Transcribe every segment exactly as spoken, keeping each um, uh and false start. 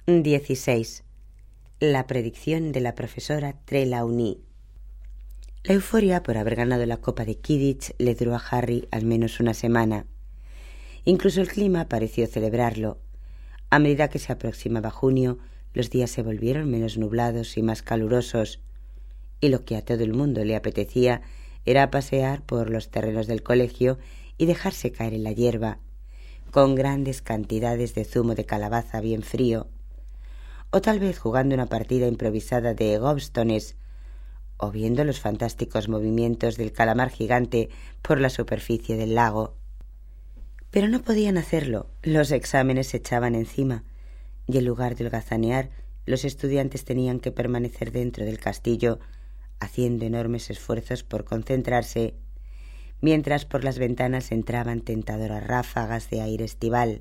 dieciséis. La predicción de la profesora Trelawney. La euforia por haber ganado la Copa de Quidditch le duró a Harry al menos una semana. Incluso el clima pareció celebrarlo. A medida que se aproximaba junio, los días se volvieron menos nublados y más calurosos, y lo que a todo el mundo le apetecía era pasear por los terrenos del colegio y dejarse caer en la hierba, con grandes cantidades de zumo de calabaza bien frío, o tal vez jugando una partida improvisada de gobstones, o viendo los fantásticos movimientos del calamar gigante por la superficie del lago. Pero no podían hacerlo, los exámenes se echaban encima, y en lugar de holgazanear, los estudiantes tenían que permanecer dentro del castillo, haciendo enormes esfuerzos por concentrarse, mientras por las ventanas entraban tentadoras ráfagas de aire estival.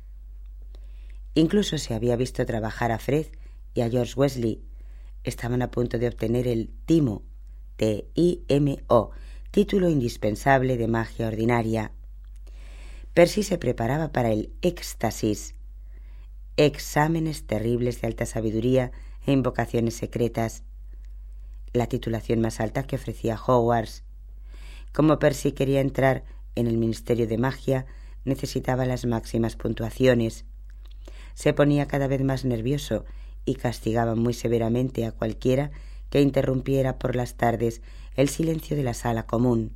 Incluso se había visto trabajar a Fred y a George Weasley. Estaban a punto de obtener el Timo, T I M O, título indispensable de magia ordinaria. Percy se preparaba para el Éxtasis, exámenes terribles de alta sabiduría e invocaciones secretas, la titulación más alta que ofrecía Hogwarts. Como Percy quería entrar en el Ministerio de Magia, necesitaba las máximas puntuaciones. Se ponía cada vez más nervioso y castigaba muy severamente a cualquiera que interrumpiera por las tardes el silencio de la sala común.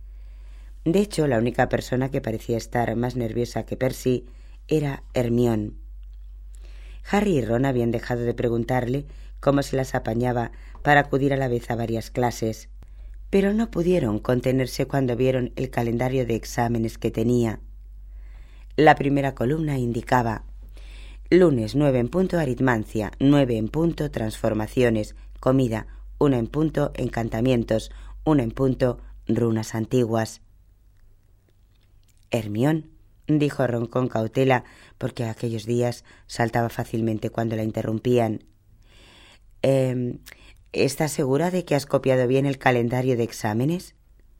De hecho, la única persona que parecía estar más nerviosa que Percy era Hermione. Harry y Ron habían dejado de preguntarle cómo se las apañaba para acudir a la vez a varias clases, pero no pudieron contenerse cuando vieron el calendario de exámenes que tenía. La primera columna indicaba: lunes nueve en punto aritmancia, nueve en punto transformaciones, comida, una en punto encantamientos, una en punto runas antiguas. Hermione, dijo Ron con cautela, porque aquellos días saltaba fácilmente cuando la interrumpían. Eh, ¿Estás segura de que has copiado bien el calendario de exámenes?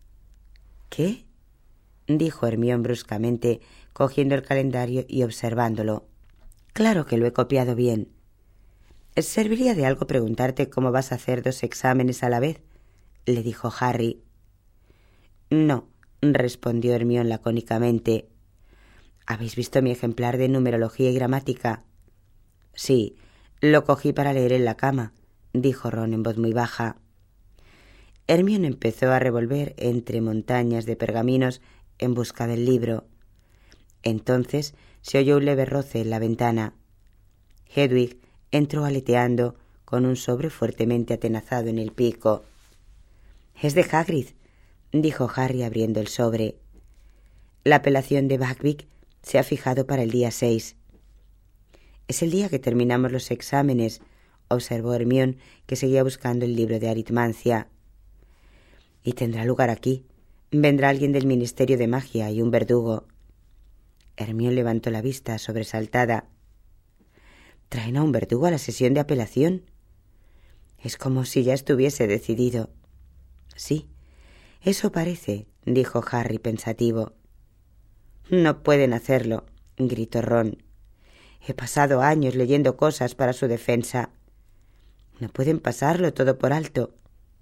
¿Qué? Dijo Hermione bruscamente, cogiendo el calendario y observándolo. Claro que lo he copiado bien. ¿Serviría de algo preguntarte cómo vas a hacer dos exámenes a la vez?, le dijo Harry. No, respondió Hermione lacónicamente. ¿Habéis visto mi ejemplar de numerología y gramática? Sí, lo cogí para leer en la cama, dijo Ron en voz muy baja. Hermione empezó a revolver entre montañas de pergaminos en busca del libro. Entonces se oyó un leve roce en la ventana. Hedwig entró aleteando con un sobre fuertemente atenazado en el pico. «Es de Hagrid», dijo Harry abriendo el sobre. «La apelación de Buckbeak se ha fijado para el día seis». «Es el día que terminamos los exámenes», observó Hermione, que seguía buscando el libro de aritmancia. «Y tendrá lugar aquí. Vendrá alguien del Ministerio de Magia y un verdugo». Hermione levantó la vista sobresaltada. ¿Traen a un verdugo a la sesión de apelación? Es como si ya estuviese decidido. Sí, eso parece, dijo Harry pensativo. No pueden hacerlo, gritó Ron. He pasado años leyendo cosas para su defensa. No pueden pasarlo todo por alto.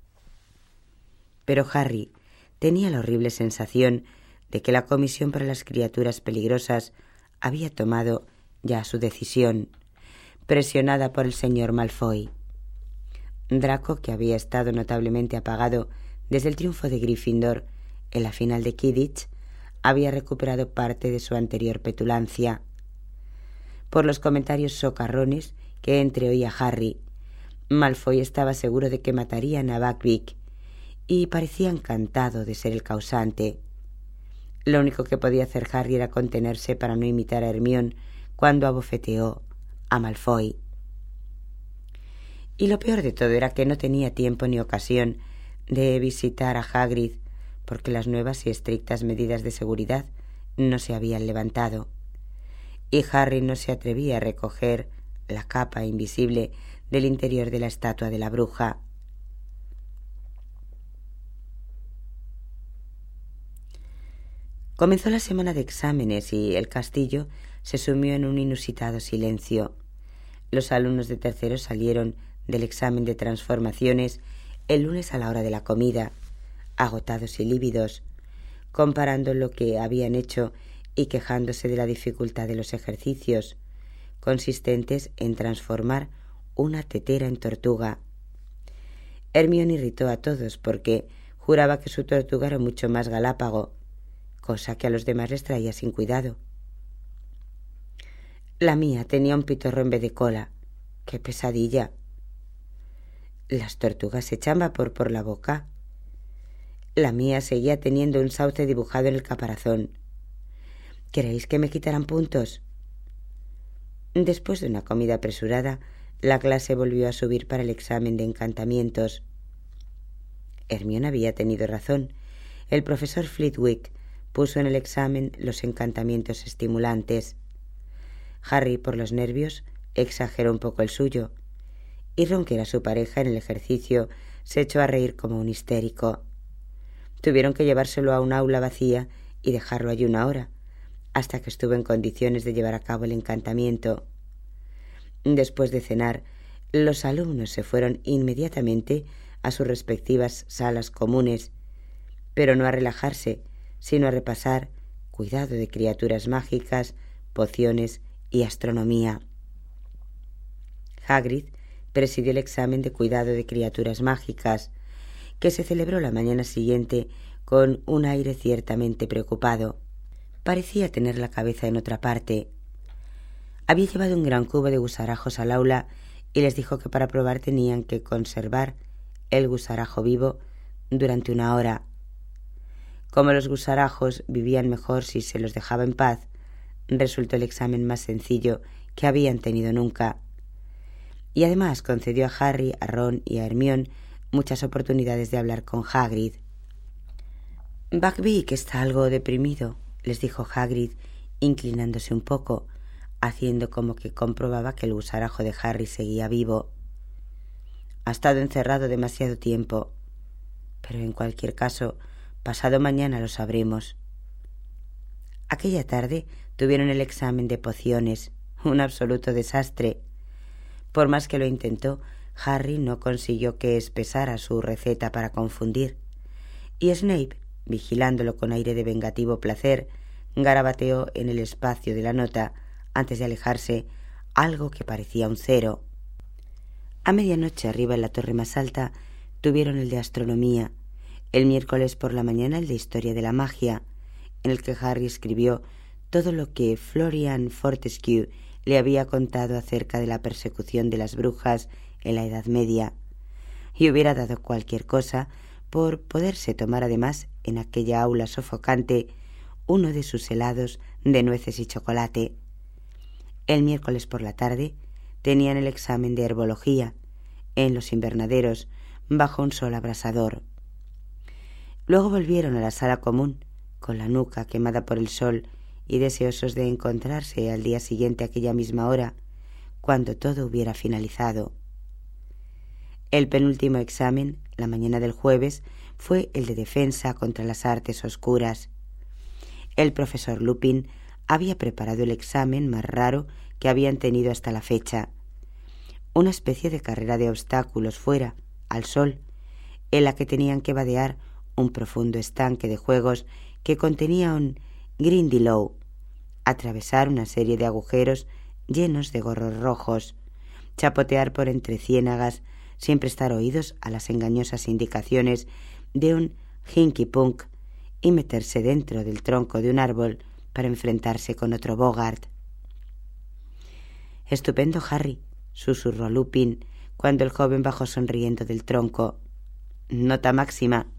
Pero Harry tenía la horrible sensación de que la Comisión para las Criaturas Peligrosas había tomado ya su decisión, presionada por el señor Malfoy. Draco, que había estado notablemente apagado desde el triunfo de Gryffindor en la final de Quidditch, había recuperado parte de su anterior petulancia. Por los comentarios socarrones que entreoía Harry, Malfoy estaba seguro de que matarían a Buckbeak y parecía encantado de ser el causante. Lo único que podía hacer Harry era contenerse para no imitar a Hermione cuando abofeteó a Malfoy. Y lo peor de todo era que no tenía tiempo ni ocasión de visitar a Hagrid, porque las nuevas y estrictas medidas de seguridad no se habían levantado, y Harry no se atrevía a recoger la capa invisible del interior de la estatua de la bruja. Comenzó la semana de exámenes y el castillo se sumió en un inusitado silencio. Los alumnos de tercero salieron del examen de transformaciones el lunes a la hora de la comida, agotados y lívidos, comparando lo que habían hecho y quejándose de la dificultad de los ejercicios, consistentes en transformar una tetera en tortuga. Hermione irritó a todos porque juraba que su tortuga era mucho más galápago, cosa que a los demás les traía sin cuidado. La mía tenía un pitorro en vez de cola. ¡Qué pesadilla! Las tortugas echan vapor por la boca. La mía seguía teniendo un sauce dibujado en el caparazón. ¿Queréis que me quitaran puntos? Después de una comida apresurada, la clase volvió a subir para el examen de encantamientos. Hermione había tenido razón. El profesor Flitwick puso en el examen los encantamientos estimulantes. Harry, por los nervios, exageró un poco el suyo, y Ron, que era su pareja en el ejercicio, se echó a reír como un histérico. Tuvieron que llevárselo a un aula vacía y dejarlo allí una hora, hasta que estuvo en condiciones de llevar a cabo el encantamiento. Después de cenar, los alumnos se fueron inmediatamente a sus respectivas salas comunes, pero no a relajarse, sino a repasar cuidado de criaturas mágicas, pociones y astronomía. Hagrid presidió el examen de cuidado de criaturas mágicas, que se celebró la mañana siguiente con un aire ciertamente preocupado. Parecía tener la cabeza en otra parte. Había llevado un gran cubo de gusarajos al aula y les dijo que para probar tenían que conservar el gusarajo vivo durante una hora. Como los gusarajos vivían mejor si se los dejaba en paz, resultó el examen más sencillo que habían tenido nunca. Y además concedió a Harry, a Ron y a Hermione muchas oportunidades de hablar con Hagrid. «Buckbeak está algo deprimido», les dijo Hagrid, inclinándose un poco, haciendo como que comprobaba que el gusarajo de Harry seguía vivo. «Ha estado encerrado demasiado tiempo. Pero en cualquier caso, pasado mañana lo sabremos». Aquella tarde tuvieron el examen de pociones, un absoluto desastre. Por más que lo intentó, Harry no consiguió que espesara su receta para confundir, y Snape, vigilándolo con aire de vengativo placer, garabateó en el espacio de la nota, antes de alejarse, algo que parecía un cero. A medianoche, arriba en la torre más alta, tuvieron el de astronomía, el miércoles por la mañana el de historia de la magia, en el que Harry escribió todo lo que Florian Fortescue le había contado acerca de la persecución de las brujas en la Edad Media, y hubiera dado cualquier cosa por poderse tomar además en aquella aula sofocante uno de sus helados de nueces y chocolate. El miércoles por la tarde tenían el examen de herbología en los invernaderos bajo un sol abrasador. Luego volvieron a la sala común con la nuca quemada por el sol y deseosos de encontrarse al día siguiente a aquella misma hora, cuando todo hubiera finalizado. El penúltimo examen, la mañana del jueves, fue el de defensa contra las artes oscuras. El profesor Lupin había preparado el examen más raro que habían tenido hasta la fecha, una especie de carrera de obstáculos fuera, al sol, en la que tenían que vadear un profundo estanque de juegos que contenía un Grindylow, atravesar una serie de agujeros llenos de gorros rojos, chapotear por entre ciénagas sin prestar oídos a las engañosas indicaciones de un Hinky Punk y meterse dentro del tronco de un árbol para enfrentarse con otro Bogart. «Estupendo, Harry», susurró Lupin cuando el joven bajó sonriendo del tronco. «Nota máxima».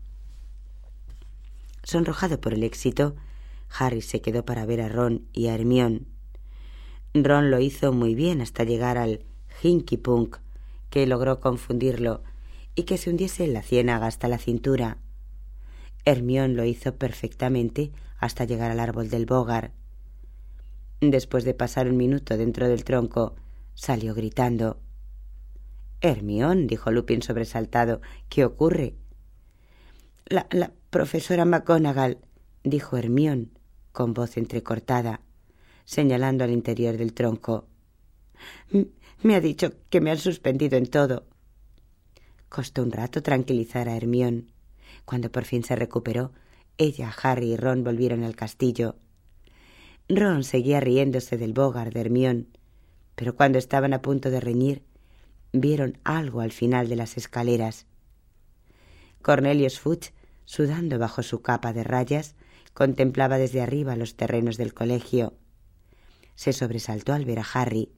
Sonrojado por el éxito, Harry se quedó para ver a Ron y a Hermione. Ron lo hizo muy bien hasta llegar al Hinky Punk, que logró confundirlo y que se hundiese en la ciénaga hasta la cintura. Hermione lo hizo perfectamente hasta llegar al árbol del Bogart. Después de pasar un minuto dentro del tronco, salió gritando. «Hermione», dijo Lupin sobresaltado, «¿qué ocurre?» La, la profesora McGonagall», dijo Hermione con voz entrecortada, señalando al interior del tronco. Me ha dicho que me han suspendido en todo. Costó un rato tranquilizar a Hermione. Cuando por fin se recuperó, ella, Harry y Ron volvieron al castillo. Ron seguía riéndose del bogar de Hermione, pero cuando estaban a punto de reñir, vieron algo al final de las escaleras. Cornelius Fudge, sudando bajo su capa de rayas, contemplaba desde arriba los terrenos del colegio. Se sobresaltó al ver a Harry.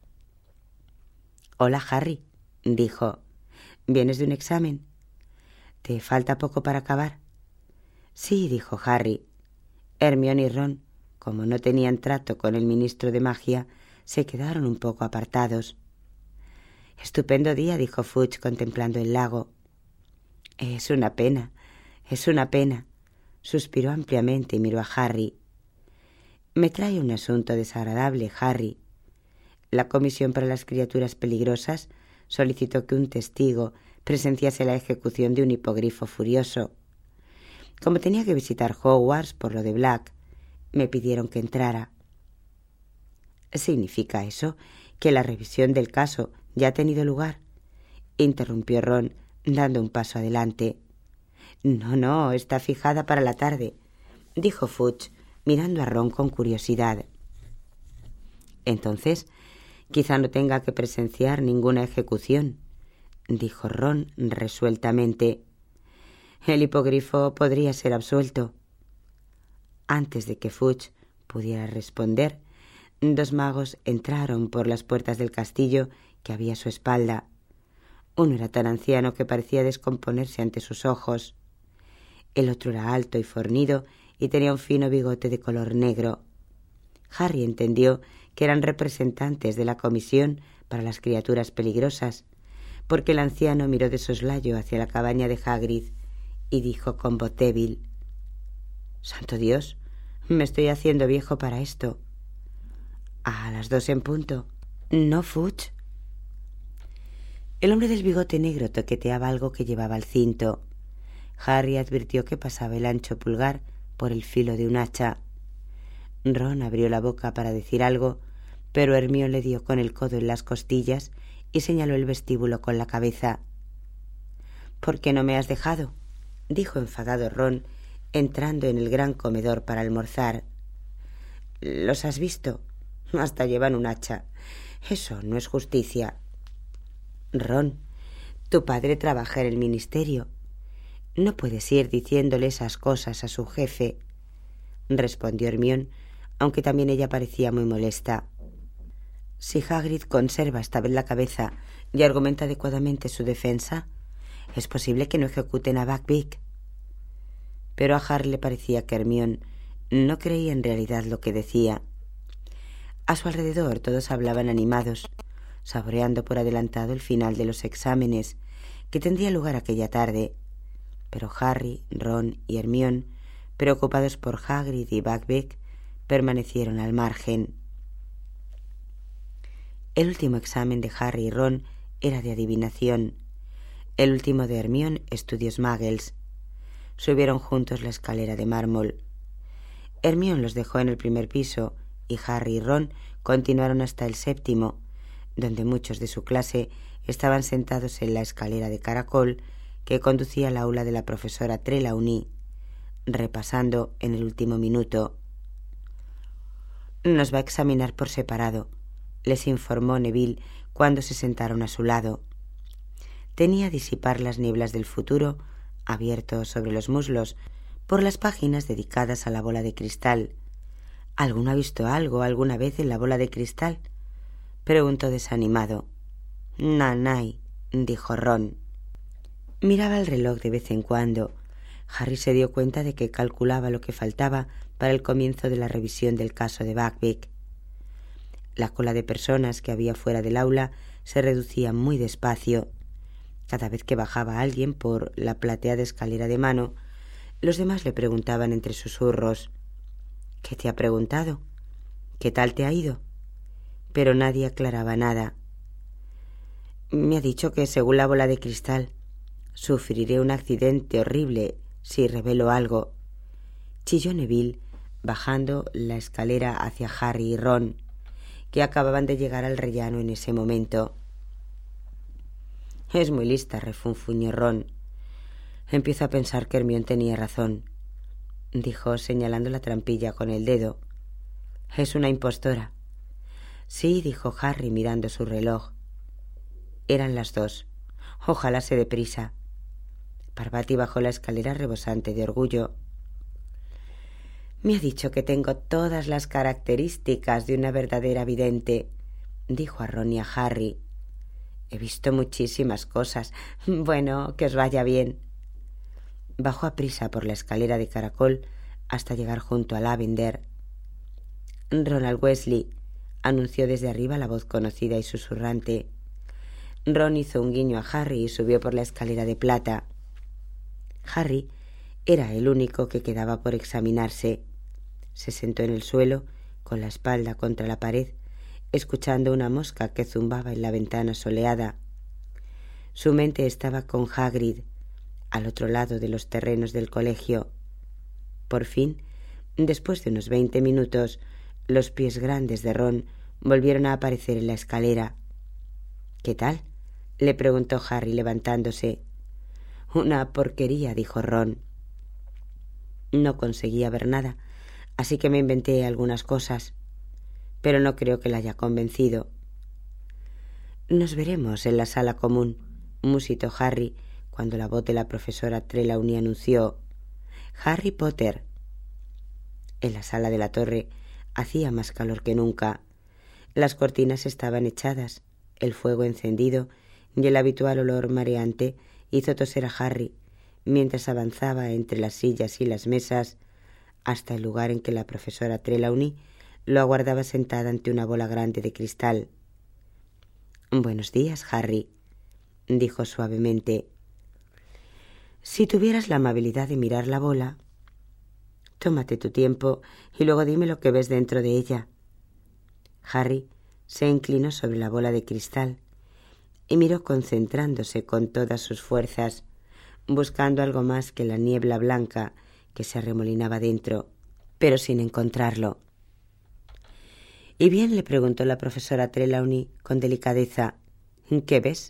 «Hola, Harry», dijo. «¿Vienes de un examen? ¿Te falta poco para acabar?» «Sí», dijo Harry. Hermione y Ron, como no tenían trato con el ministro de magia, se quedaron un poco apartados. «Estupendo día», dijo Fudge contemplando el lago. «Es una pena, es una pena», suspiró ampliamente y miró a Harry. «Me trae un asunto desagradable, Harry. La Comisión para las Criaturas Peligrosas solicitó que un testigo presenciase la ejecución de un hipogrifo furioso. Como tenía que visitar Hogwarts por lo de Black, me pidieron que entrara». «¿Significa eso que la revisión del caso ya ha tenido lugar?», interrumpió Ron, dando un paso adelante. «No, no, está fijada para la tarde», dijo Fudge, mirando a Ron con curiosidad. «Entonces, quizá no tenga que presenciar ninguna ejecución», dijo Ron resueltamente. «El hipogrifo podría ser absuelto». Antes de que Fudge pudiera responder, dos magos entraron por las puertas del castillo que había a su espalda. Uno era tan anciano que parecía descomponerse ante sus ojos. El otro era alto y fornido y tenía un fino bigote de color negro. Harry entendió que eran representantes de la Comisión para las Criaturas Peligrosas, porque el anciano miró de soslayo hacia la cabaña de Hagrid y dijo con voz débil: «Santo Dios, me estoy haciendo viejo para esto». «A las dos en punto, ¿no, Fudge?». El hombre del bigote negro toqueteaba algo que llevaba al cinto. Harry advirtió que pasaba el ancho pulgar por el filo de un hacha. Ron abrió la boca para decir algo, pero Hermione le dio con el codo en las costillas y señaló el vestíbulo con la cabeza. «¿Por qué no me has dejado?», dijo enfadado Ron, entrando en el gran comedor para almorzar. «¿Los has visto? Hasta llevan un hacha. Eso no es justicia». «Ron, tu padre trabaja en el ministerio. No puedes ir diciéndole esas cosas a su jefe», respondió Hermione, aunque también ella parecía muy molesta. «Si Hagrid conserva esta vez la cabeza y argumenta adecuadamente su defensa, es posible que no ejecuten a Buckbeak». Pero a Harry le parecía que Hermione no creía en realidad lo que decía. A su alrededor todos hablaban animados, saboreando por adelantado el final de los exámenes que tendría lugar aquella tarde, pero Harry, Ron y Hermione, preocupados por Hagrid y Buckbeak, permanecieron al margen. El último examen de Harry y Ron era de adivinación. El último de Hermione, estudios Muggles. Subieron juntos la escalera de mármol. Hermione los dejó en el primer piso y Harry y Ron continuaron hasta el séptimo, donde muchos de su clase estaban sentados en la escalera de caracol que conducía al aula de la profesora Trelawney, repasando en el último minuto. «Nos va a examinar por separado», les informó Neville cuando se sentaron a su lado. Tenía disipar las nieblas del futuro abierto sobre los muslos por las páginas dedicadas a la bola de cristal. «¿Alguno ha visto algo alguna vez en la bola de cristal?», preguntó desanimado. «Nanay», dijo Ron. Miraba el reloj de vez en cuando. Harry se dio cuenta de que calculaba lo que faltaba para el comienzo de la revisión del caso de Buckbeak. La cola de personas que había fuera del aula se reducía muy despacio. Cada vez que bajaba alguien por la plateada escalera de mano, los demás le preguntaban entre susurros: «¿Qué te ha preguntado? ¿Qué tal te ha ido?». Pero nadie aclaraba nada. «Me ha dicho que, según la bola de cristal, sufriré un accidente horrible si revelo algo», chilló Neville, bajando la escalera hacia Harry y Ron, que acababan de llegar al rellano en ese momento. «Es muy lista», refunfuñó Ron. «Empiezo a pensar que Hermione tenía razón», dijo señalando la trampilla con el dedo. «Es una impostora». «Sí», dijo Harry mirando su reloj. Eran las dos. «Ojalá se dé prisa». Parvati bajó la escalera rebosante de orgullo. «Me ha dicho que tengo todas las características de una verdadera vidente», dijo a Ron y a Harry. «He visto muchísimas cosas. Bueno, que os vaya bien». Bajó a prisa por la escalera de caracol hasta llegar junto a Lavender. «Ronald Weasley», anunció desde arriba la voz conocida y susurrante. Ron hizo un guiño a Harry y subió por la escalera de plata. Harry era el único que quedaba por examinarse. Se sentó en el suelo, con la espalda contra la pared, escuchando una mosca que zumbaba en la ventana soleada. Su mente estaba con Hagrid, al otro lado de los terrenos del colegio. Por fin, después de unos veinte minutos, los pies grandes de Ron volvieron a aparecer en la escalera. «¿Qué tal?», le preguntó Harry levantándose. «Una porquería», dijo Ron. «No conseguía ver nada, así que me inventé algunas cosas, pero no creo que la haya convencido». «Nos veremos en la sala común», musitó Harry cuando la voz de la profesora Trelawney anunció: «Harry Potter». En la sala de la torre hacía más calor que nunca. Las cortinas estaban echadas, el fuego encendido y el habitual olor mareante hizo toser a Harry mientras avanzaba entre las sillas y las mesas hasta el lugar en que la profesora Trelawney lo aguardaba sentada ante una bola grande de cristal. «Buenos días, Harry», dijo suavemente. «Si tuvieras la amabilidad de mirar la bola, tómate tu tiempo y luego dime lo que ves dentro de ella». Harry se inclinó sobre la bola de cristal y miró concentrándose con todas sus fuerzas, buscando algo más que la niebla blanca que se arremolinaba dentro, pero sin encontrarlo. «¿Y bien?», le preguntó la profesora Trelawney con delicadeza. «¿Qué ves?».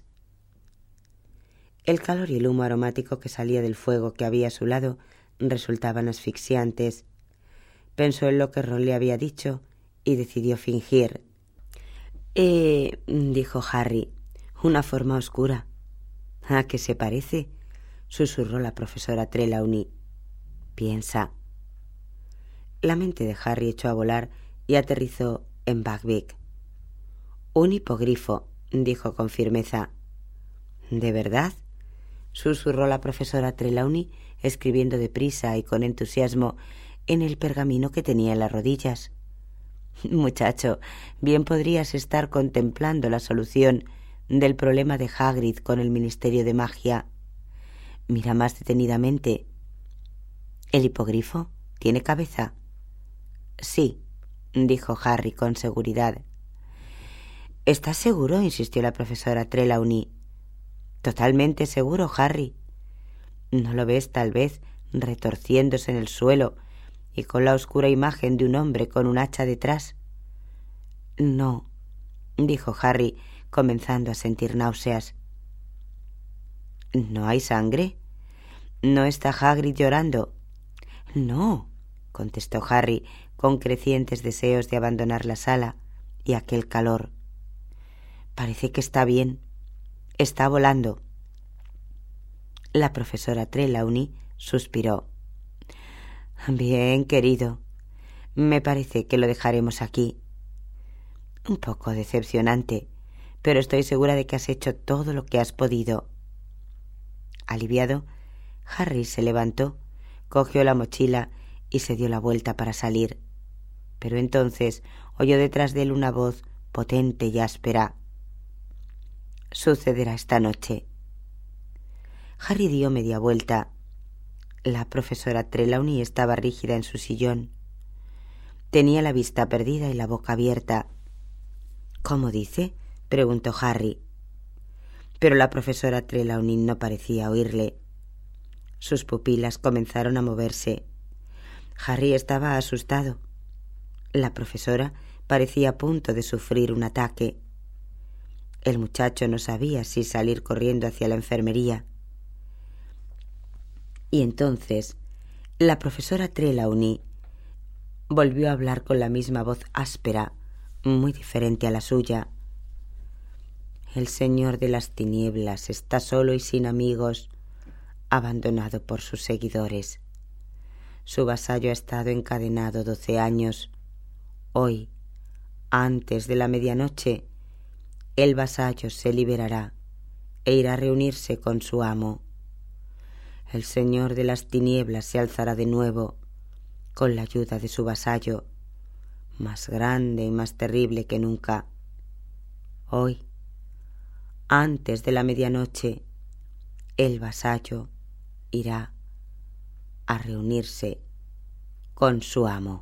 El calor y el humo aromático que salía del fuego que había a su lado resultaban asfixiantes. Pensó en lo que Ron le había dicho y decidió fingir. «Eh», dijo Harry, «una forma oscura». «¿A qué se parece?», susurró la profesora Trelawney. «Piensa». La mente de Harry echó a volar y aterrizó en Buckbeak. «Un hipogrifo», dijo con firmeza. «¿De verdad?», susurró la profesora Trelawney, escribiendo deprisa y con entusiasmo en el pergamino que tenía en las rodillas. «Muchacho, bien podrías estar contemplando la solución del problema de Hagrid con el Ministerio de Magia. Mira más detenidamente». «¿El hipogrifo tiene cabeza?». «Sí», dijo Harry con seguridad. «¿Estás seguro?», insistió la profesora Trelawney. «Totalmente seguro, Harry. ¿No lo ves tal vez retorciéndose en el suelo y con la oscura imagen de un hombre con un hacha detrás?» «No», dijo Harry, comenzando a sentir náuseas. «¿No hay sangre? ¿No está Hagrid llorando?». «No», contestó Harry, con crecientes deseos de abandonar la sala y aquel calor. «Parece que está bien. Está volando». La profesora Trelawney suspiró. «Bien, querido. Me parece que lo dejaremos aquí. Un poco decepcionante, pero estoy segura de que has hecho todo lo que has podido». Aliviado, Harry se levantó, cogió la mochila y se dio la vuelta para salir. Pero entonces oyó detrás de él una voz potente y áspera. «Sucederá esta noche». Harry dio media vuelta. La profesora Trelawney estaba rígida en su sillón. Tenía la vista perdida y la boca abierta. «¿Cómo dice?», preguntó Harry. Pero la profesora Trelawney no parecía oírle. Sus pupilas comenzaron a moverse. Harry estaba asustado. La profesora parecía a punto de sufrir un ataque. El muchacho no sabía si salir corriendo hacia la enfermería. Y entonces la profesora Trelawney volvió a hablar con la misma voz áspera, muy diferente a la suya. El señor de las tinieblas está solo y sin amigos, abandonado por sus seguidores. Su vasallo ha estado encadenado doce años. Hoy, antes de la medianoche, el vasallo se liberará e irá a reunirse con su amo. El señor de las tinieblas se alzará de nuevo con la ayuda de su vasallo, más grande y más terrible que nunca. Hoy, antes de la medianoche, el vasallo irá a reunirse con su amo.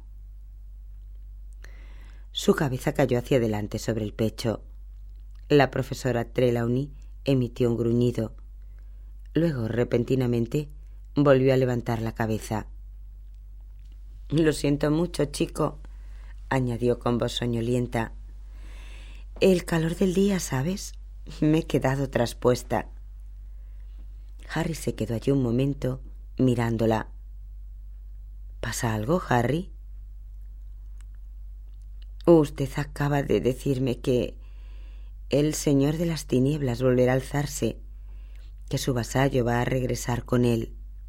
Su cabeza cayó hacia adelante sobre el pecho. La profesora Trelawney emitió un gruñido. Luego, repentinamente, volvió a levantar la cabeza. «Lo siento mucho, chico», añadió con voz soñolienta. «El calor del día, ¿sabes? Me he quedado traspuesta». Harry se quedó allí un momento mirándola. «¿Pasa algo, Harry?» «Usted acaba de decirme que el señor de las tinieblas volverá a alzarse, que su vasallo va a regresar con él».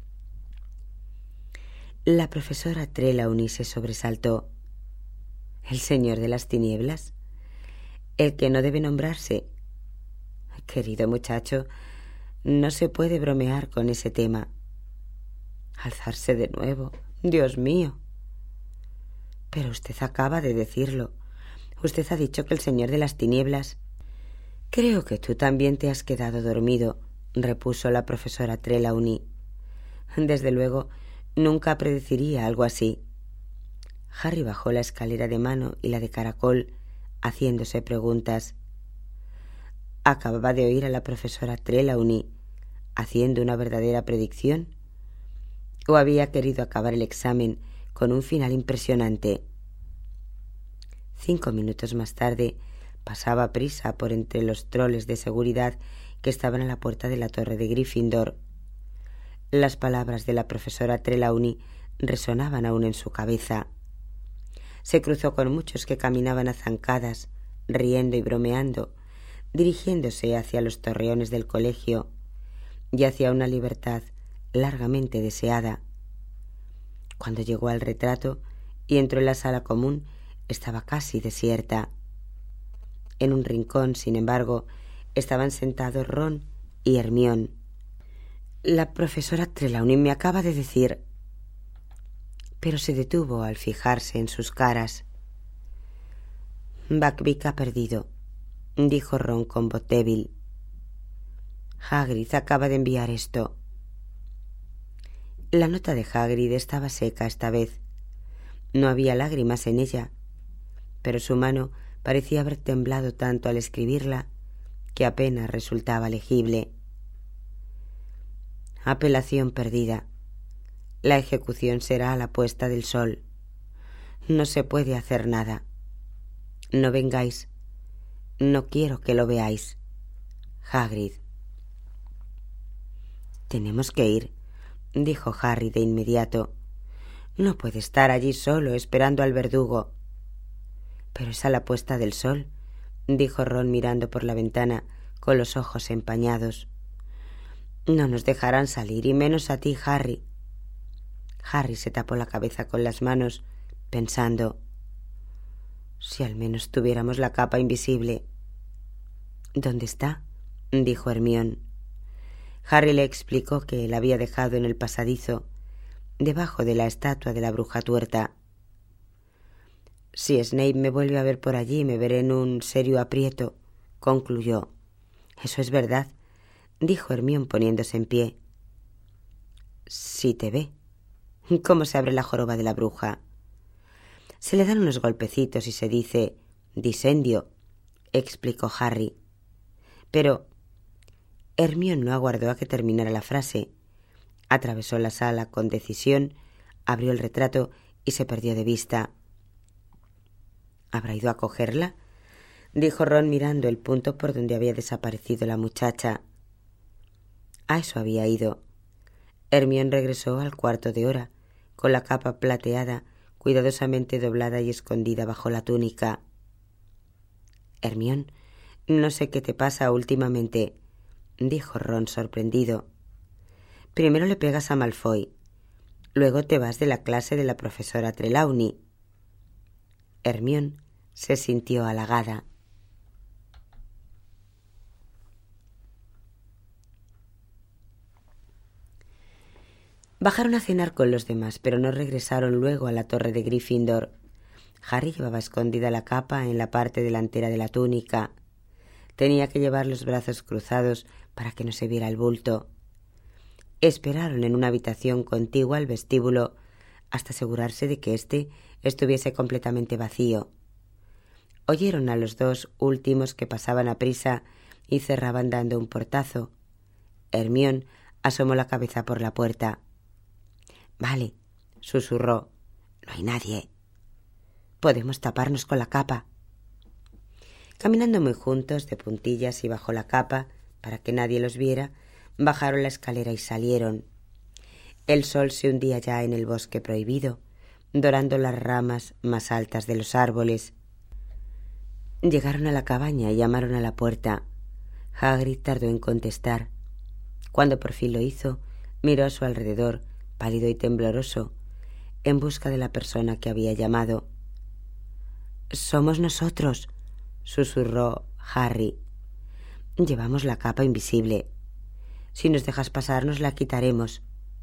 La profesora Trelawney se sobresaltó. ¿El señor de las tinieblas? ¿El que no debe nombrarse? Querido muchacho, no se puede bromear con ese tema. Alzarse de nuevo, Dios mío. Pero usted acaba de decirlo. Usted ha dicho que el señor de las tinieblas... Creo que tú también te has quedado dormido, repuso la profesora Trelawney. Desde luego, nunca predeciría algo así. Harry bajó la escalera de mano y la de caracol, haciéndose preguntas. ¿Acababa de oír a la profesora Trelawney haciendo una verdadera predicción? ¿O había querido acabar el examen con un final impresionante? Cinco minutos más tarde pasaba prisa por entre los troles de seguridad que estaban a la puerta de la torre de Gryffindor. Las palabras de la profesora Trelawney resonaban aún en su cabeza. Se cruzó con muchos que caminaban a zancadas, riendo y bromeando, dirigiéndose hacia los torreones del colegio y hacia una libertad largamente deseada. Cuando llegó al retrato y entró en la sala común, estaba casi desierta. En un rincón, sin embargo, estaban sentados Ron y Hermione. La profesora Trelawney me acaba de decir... Pero se detuvo al fijarse en sus caras. Buckbeak ha perdido, dijo Ron con voz débil. Hagrid acaba de enviar esto. La nota de Hagrid estaba seca esta vez. No había lágrimas en ella, pero su mano parecía haber temblado tanto al escribirla que apenas resultaba legible. Apelación perdida. La ejecución será a la puesta del sol. No se puede hacer nada. No vengáis. No quiero que lo veáis. Hagrid. Tenemos que ir, dijo Harry de inmediato. No puede estar allí solo esperando al verdugo. Pero es a la puesta del sol, dijo Ron mirando por la ventana con los ojos empañados. No nos dejarán salir, y menos a ti, Harry. Harry se tapó la cabeza con las manos, pensando, si al menos tuviéramos la capa invisible. ¿Dónde está?, dijo Hermione. Harry le explicó que la había dejado en el pasadizo, debajo de la estatua de la bruja tuerta. Si Snape me vuelve a ver por allí, me veré en un serio aprieto, concluyó. Eso es verdad, dijo Hermione poniéndose en pie. Si te ve. ¿Cómo se abre la joroba de la bruja? Se le dan unos golpecitos y se dice disendio, explicó Harry. Pero Hermione no aguardó a que terminara la frase. Atravesó la sala con decisión, abrió el retrato y se perdió de vista. ¿Habrá ido a cogerla?, dijo Ron mirando el punto por donde había desaparecido la muchacha. A eso había ido. Hermione regresó al cuarto de hora, con la capa plateada, cuidadosamente doblada y escondida bajo la túnica. Hermione, no sé qué te pasa últimamente, dijo Ron sorprendido. Primero le pegas a Malfoy, luego te vas de la clase de la profesora Trelawney. Hermione se sintió halagada. Bajaron a cenar con los demás, pero no regresaron luego a la torre de Gryffindor. Harry llevaba escondida la capa en la parte delantera de la túnica. Tenía que llevar los brazos cruzados para que no se viera el bulto. Esperaron en una habitación contigua al vestíbulo hasta asegurarse de que éste estuviese completamente vacío. Oyeron a los dos últimos que pasaban a prisa y cerraban dando un portazo. Hermione asomó la cabeza por la puerta. «Vale», susurró, «no hay nadie. Podemos taparnos con la capa». Caminando muy juntos, de puntillas y bajo la capa, para que nadie los viera, bajaron la escalera y salieron. El sol se hundía ya en el bosque prohibido, dorando las ramas más altas de los árboles. Llegaron a la cabaña y llamaron a la puerta. Hagrid tardó en contestar. Cuando por fin lo hizo, miró a su alrededor, pálido y tembloroso, en busca de la persona que había llamado. «Somos nosotros», susurró Harry. «Llevamos la capa invisible. Si nos dejas pasar, nos la quitaremos».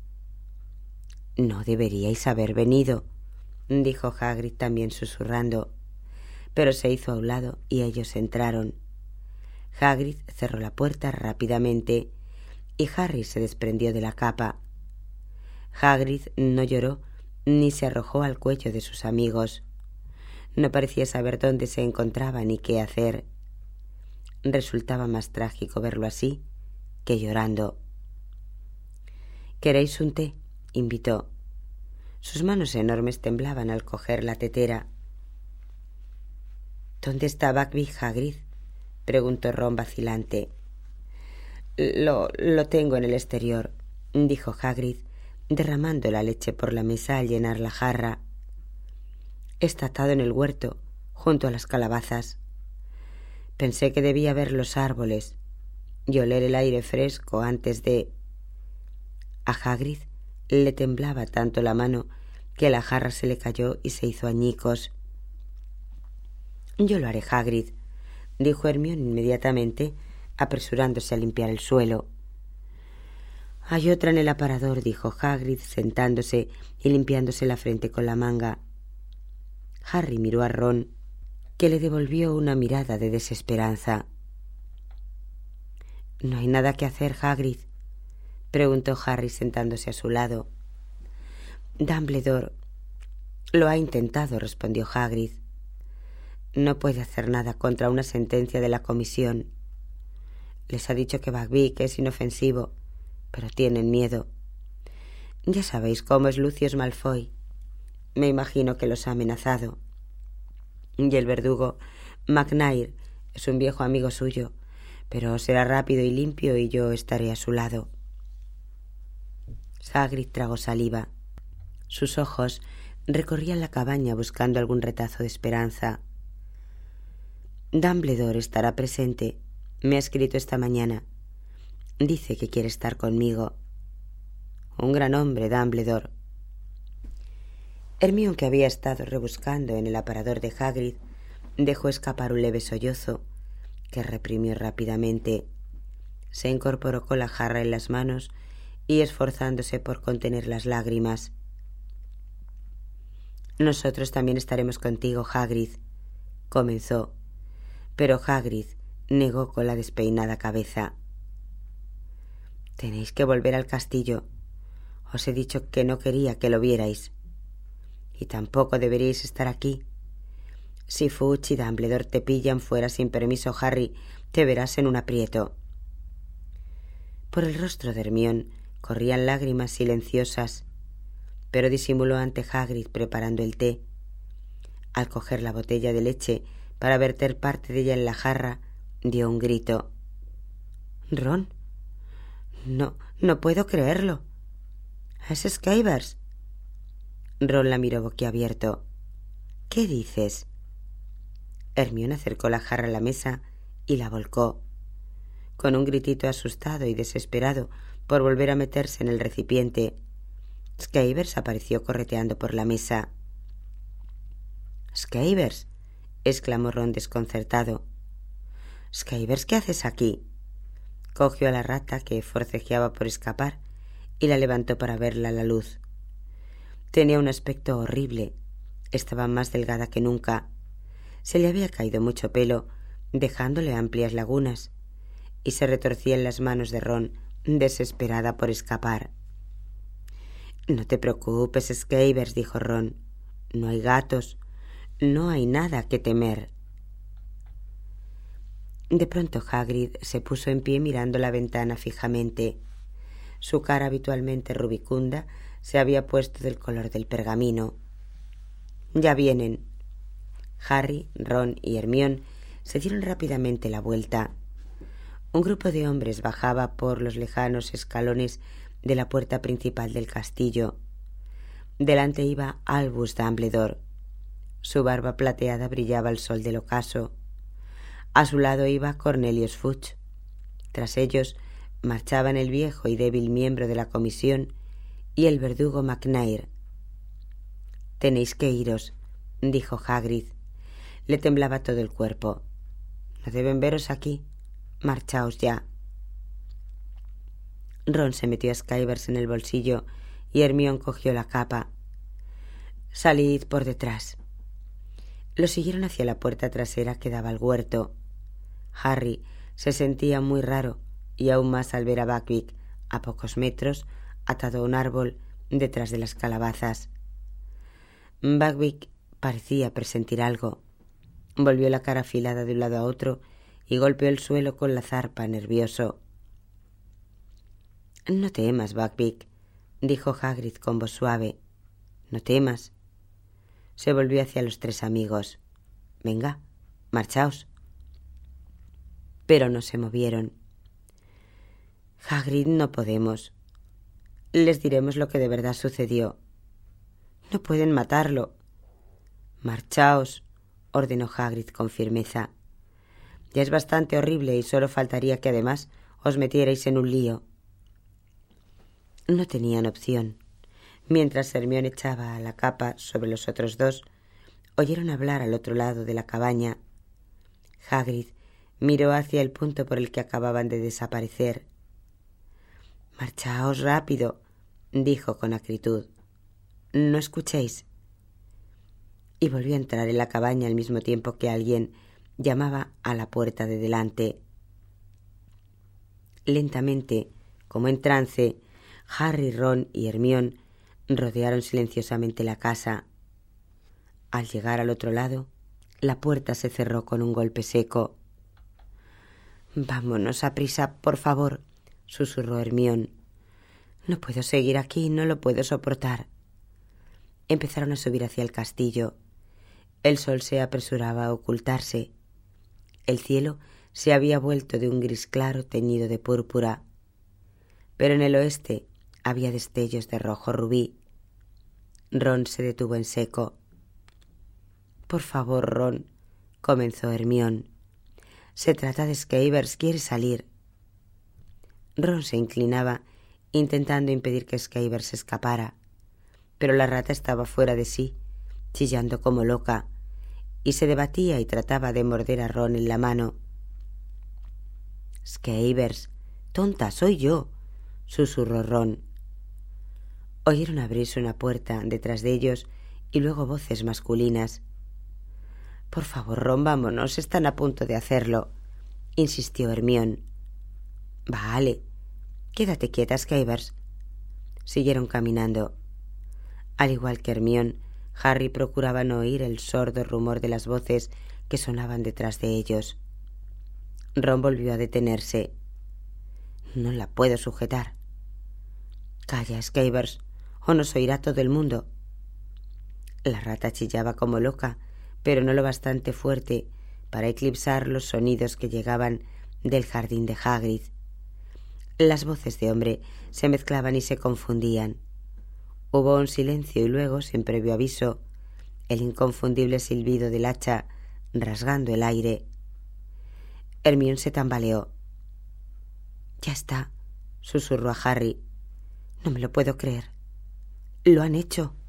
«No deberíais haber venido», dijo Hagrid también susurrando, pero se hizo a un lado y ellos entraron. Hagrid cerró la puerta rápidamente y Harry se desprendió de la capa. Hagrid no lloró ni se arrojó al cuello de sus amigos. No parecía saber dónde se encontraba ni qué hacer. Resultaba más trágico verlo así que llorando. «¿Queréis un té?», invitó. Sus manos enormes temblaban al coger la tetera. «¿Dónde está Buckbeak, Hagrid?», preguntó Ron vacilante. Lo, lo tengo en el exterior», dijo Hagrid, derramando la leche por la mesa al llenar la jarra. «Está atado en el huerto, junto a las calabazas. Pensé que debía ver los árboles y oler el aire fresco antes de...». A Hagrid le temblaba tanto la mano que la jarra se le cayó y se hizo añicos. «Yo lo haré, Hagrid», dijo Hermione inmediatamente, apresurándose a limpiar el suelo. «Hay otra en el aparador», dijo Hagrid, sentándose y limpiándose la frente con la manga. Harry miró a Ron, que le devolvió una mirada de desesperanza. «¿No hay nada que hacer, Hagrid?», preguntó Harry sentándose a su lado. «Dumbledore lo ha intentado», respondió Hagrid. «No puede hacer nada contra una sentencia de la comisión. Les ha dicho que Buckbeak es inofensivo, pero tienen miedo. Ya sabéis cómo es Lucius Malfoy. Me imagino que los ha amenazado. Y el verdugo McNair es un viejo amigo suyo, pero será rápido y limpio y yo estaré a su lado». Hagrid tragó saliva. Sus ojos recorrían la cabaña buscando algún retazo de esperanza. «Dumbledore estará presente. Me ha escrito esta mañana. Dice que quiere estar conmigo. Un gran hombre, Dumbledore». Hermione, que había estado rebuscando en el aparador de Hagrid, dejó escapar un leve sollozo, que reprimió rápidamente. Se incorporó con la jarra en las manos y esforzándose por contener las lágrimas. «Nosotros también estaremos contigo, Hagrid», comenzó, pero Hagrid negó con la despeinada cabeza. «Tenéis que volver al castillo. Os he dicho que no quería que lo vierais. Y tampoco deberíais estar aquí. Si Fudge y Dumbledore te pillan fuera sin permiso, Harry, te verás en un aprieto». Por el rostro de Hermione corrían lágrimas silenciosas, pero disimuló ante Hagrid preparando el té. Al coger la botella de leche para verter parte de ella en la jarra, dio un grito. —Ron, no, no puedo creerlo. —Es Scaibers. Ron la miró boquiabierto. —¿Qué dices? Hermione acercó la jarra a la mesa y la volcó. Con un gritito asustado y desesperado por volver a meterse en el recipiente, Scaibers apareció correteando por la mesa. —Scaibers —exclamó Ron desconcertado—. Scaibers, ¿qué haces aquí? Cogió a la rata, que forcejeaba por escapar, y la levantó para verla a la luz. Tenía un aspecto horrible. Estaba más delgada que nunca. Se le había caído mucho pelo, dejándole amplias lagunas, y se retorcía en las manos de Ron, desesperada por escapar. —No te preocupes, Scaibers —dijo Ron—. No hay gatos. No hay nada que temer. De pronto Hagrid se puso en pie mirando la ventana fijamente. Su cara, habitualmente rubicunda, se había puesto del color del pergamino. —Ya vienen. Harry, Ron y Hermione se dieron rápidamente la vuelta. Un grupo de hombres bajaba por los lejanos escalones de la puerta principal del castillo. Delante iba Albus Dumbledore. Su barba plateada brillaba al sol del ocaso. A su lado iba Cornelius Fudge. Tras ellos marchaban el viejo y débil miembro de la comisión y el verdugo McNair. —Tenéis que iros —dijo Hagrid. Le temblaba todo el cuerpo. —No deben veros aquí. Marchaos ya. Ron se metió a Scaibers en el bolsillo y Hermione cogió la capa. —Salid por detrás. Lo siguieron hacia la puerta trasera que daba al huerto. Harry se sentía muy raro, y aún más al ver a Buckbeak, a pocos metros, atado a un árbol detrás de las calabazas. Buckbeak parecía presentir algo. Volvió la cara afilada de un lado a otro y golpeó el suelo con la zarpa, nervioso. —No temas, Buckbeak —dijo Hagrid con voz suave—. No temas. Se volvió hacia los tres amigos. —Venga, marchaos. Pero no se movieron. —Hagrid, no podemos. Les diremos lo que de verdad sucedió. —No pueden matarlo. —Marchaos —ordenó Hagrid con firmeza—. Ya es bastante horrible y solo faltaría que además os metierais en un lío. No tenían opción. Mientras Hermione echaba la capa sobre los otros dos, oyeron hablar al otro lado de la cabaña. Hagrid miró hacia el punto por el que acababan de desaparecer. —Marchaos rápido —dijo con acritud—. No escuchéis. Y volvió a entrar en la cabaña al mismo tiempo que alguien llamaba a la puerta de delante. Lentamente, como en trance, Harry, Ron y Hermione rodearon silenciosamente la casa. Al llegar al otro lado, la puerta se cerró con un golpe seco. —Vámonos a prisa, por favor —susurró Hermione—. No puedo seguir aquí, no lo puedo soportar. Empezaron a subir hacia el castillo. El sol se apresuraba a ocultarse. El cielo se había vuelto de un gris claro teñido de púrpura. Pero en el oeste había destellos de rojo rubí. Ron se detuvo en seco. —Por favor, Ron —comenzó Hermione—. Se trata de Scaibers, quiere salir. Ron se inclinaba, intentando impedir que Scaibers escapara, pero la rata estaba fuera de sí, chillando como loca, y se debatía y trataba de morder a Ron en la mano. —Scaibers, tonta, soy yo —susurró Ron. Oyeron abrirse una puerta detrás de ellos y luego voces masculinas. —Por favor, Ron, vámonos, están a punto de hacerlo —insistió Hermione. —Vale. Quédate quieta, Scaibers. Siguieron caminando. Al igual que Hermione, Harry procuraba no oír el sordo rumor de las voces que sonaban detrás de ellos. Ron volvió a detenerse. —No la puedo sujetar. —Calla, Scaibers, o nos oirá todo el mundo. La rata chillaba como loca, pero no lo bastante fuerte para eclipsar los sonidos que llegaban del jardín de Hagrid. Las voces de hombre se mezclaban y se confundían. Hubo un silencio y luego, sin previo aviso, el inconfundible silbido del hacha rasgando el aire. Hermione se tambaleó. «Ya está», susurró a Harry. «No me lo puedo creer. Lo han hecho».